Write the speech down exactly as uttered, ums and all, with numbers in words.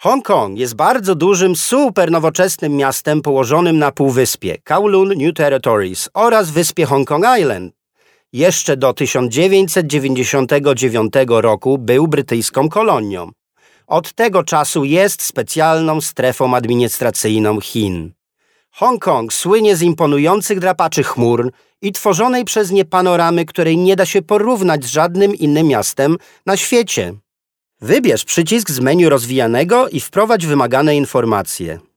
Hongkong jest bardzo dużym, super nowoczesnym miastem położonym na półwyspie Kowloon New Territories oraz wyspie Hong Kong Island. Jeszcze do tysiąc dziewięćset dziewięćdziesiątego dziewiątego roku był brytyjską kolonią. Od tego czasu jest specjalną strefą administracyjną Chin. Hongkong słynie z imponujących drapaczy chmur i tworzonej przez nie panoramy, której nie da się porównać z żadnym innym miastem na świecie. Wybierz przycisk z menu rozwijanego i wprowadź wymagane informacje.